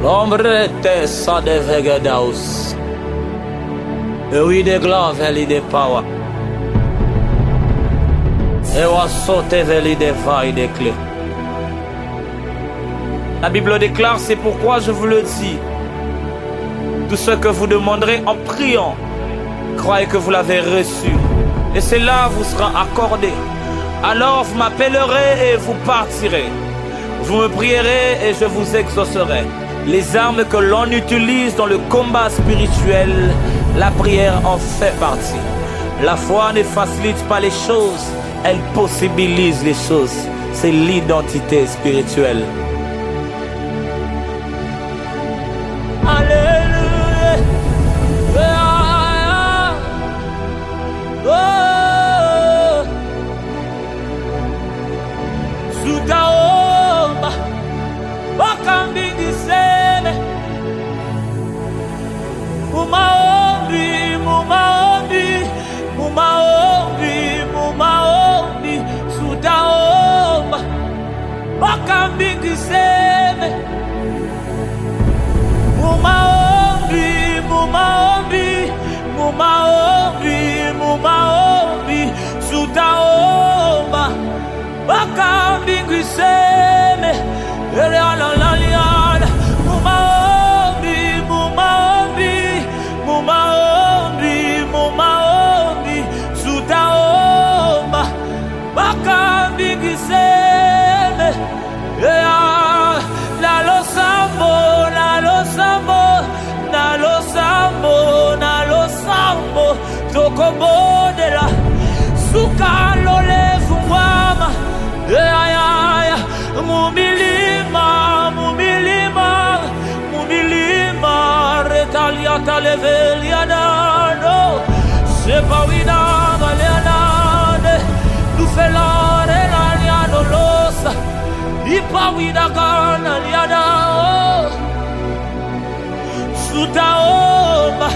Hombre te sa de vegedaus. Oui de glove eli de power. Et wassote veli de vaille de clés. La Bible déclare, c'est pourquoi je vous le dis. Tout ce que vous demanderez en priant, croyez que vous l'avez reçu. Et cela vous sera accordé. Alors vous m'appellerez et vous partirez. Vous me prierez et je vous exaucerai. Les armes que l'on utilise dans le combat spirituel, la prière en fait partie. La foi ne facilite pas les choses, elle possibilise les choses. C'est l'identité spirituelle. Alléluia. Oh. Sutaomba bakambingisele mumaombi mumaombi mumaombi mumaombi sutaomba bakambingisele mumaombi mumaombi mumaombi mumaombi sutaomba bakambingisele elealalaliana mumaombi mumaombi mumaombi mumaombi sutaomba bakambingisele nalosambo nalosambo nalosambo nalosambo tokobodela sukalolefungwama ayaya mumilima mumilima mumilima retaliata leveliadano sepawina galeanane lufelare laliano losa ipawina gana liadao sutaomba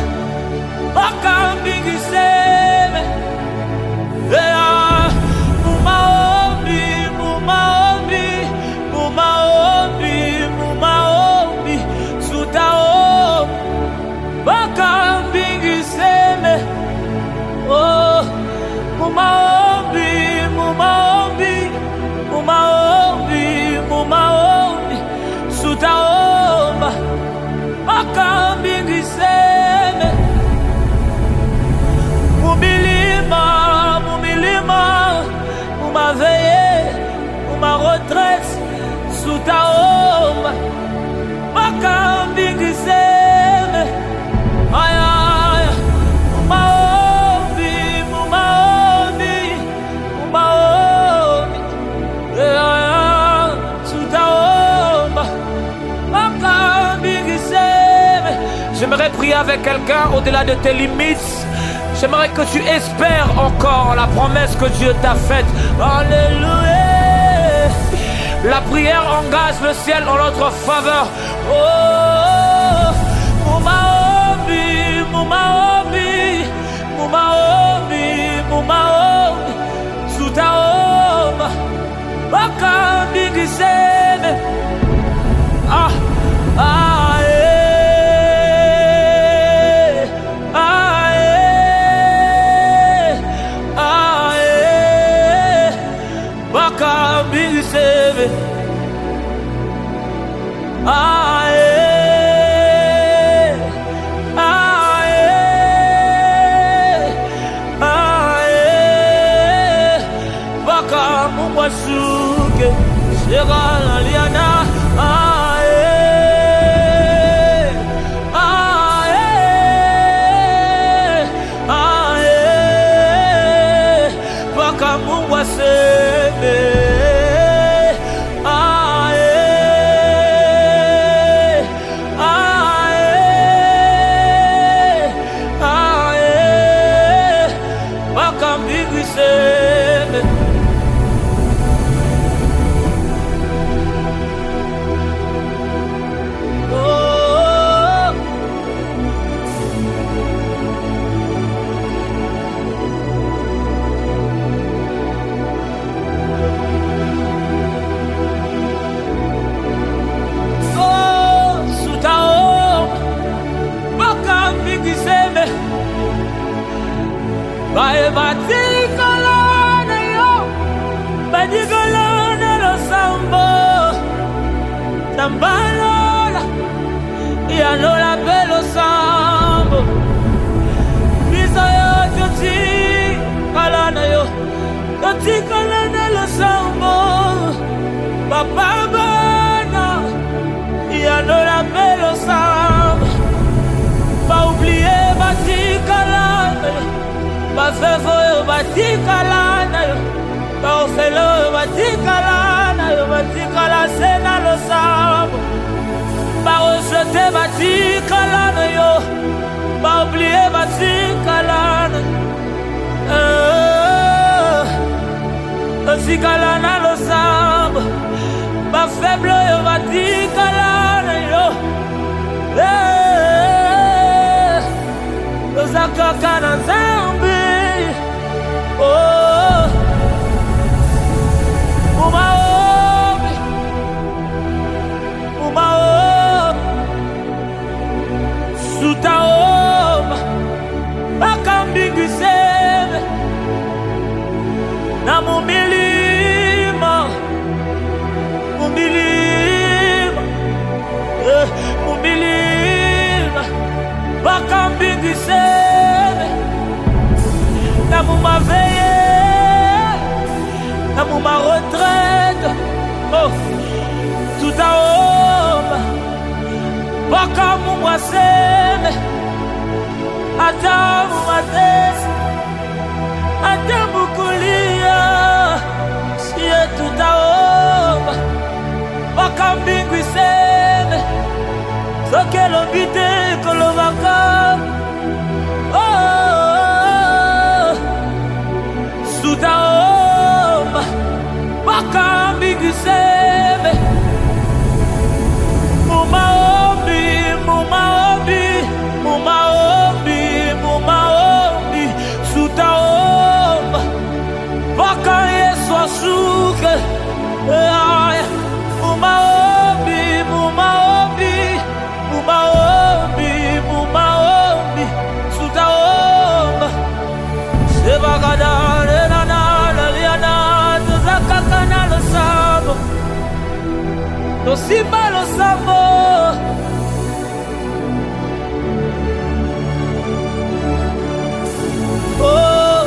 bakambingiseme mumaombi mumaombi mumaombi mumaombi sutaomba bakambingiseme oh mumaombi mumaombi mumaombi mumaombi sutaomba bakambingiseme mumilima mumilima mumaveye mumaretraite sutaomba bakambingiseme ayaya mumaombi mumaombi mumaombi ayaya sutaomba bakambingiseme. J'aimerais prier avec quelqu'un au-delà de tes limites. J'aimerais que tu espères encore la promesse que Dieu t'a faite. Alléluia. La prière engage le ciel en notre faveur. Oh, mumaombi, mumaombi, mumaombi, mumaombi, sutaomba, bakambingiseme. Ah, ah, bakambingiseme. Ae, ae, ae, bakamumwasuke segalaliana. Ae, ae, ae, bakamumwaseme. Badigalana lo sambo Tambalola Yanola pelo sambo Bisa yo toti Kalana yo Toti kalana lo sambo Papa bana Yanola pelo sambo Pas oublier Batikalana Pas faire Batikalana Pas faire Batikalana Batikala sena lo sambo Pas rejeter Batikalana yo Pas oublier Batikalana Batikalana lo sambo Pas faible yo Batikalana yo Zakakana zambi Oh Umaobi Umaobi Sutaoma Bakambingu seme Na mumilima Mumilima Mumilima Bakambingu seme Na muma veille Na muma retraite Oh Tout à homme Bakamumwa seme Ata muma tese Ata mukulia Siye tout à homme Bakambingu seme Soke lobite kolobaka Oh Sudaoma Bakambingu seme Mumaombi Mumaombi Mumaombi Mumaombi Sudaoma Baka Yesu asuke Mumaombi Mumaombi Mumaombi Mumaombi Sudaoma Sebagadare Nana Liana Zakakana lo sabo No simba lo sabo Oh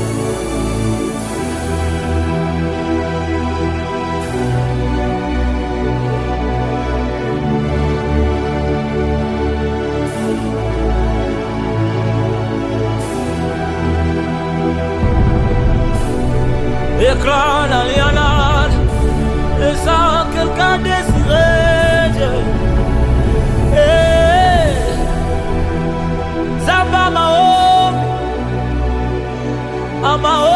Écran dans l'yanard Et sans quelqu'un désiré Dieu Zamba Mao Amao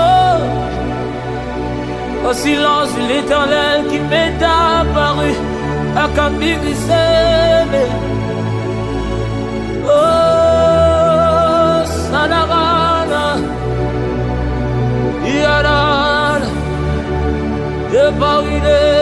Au silence de l'Éternel qui m'est apparu, akambikisele. Oh, Sanagana, Yarana, Epaide.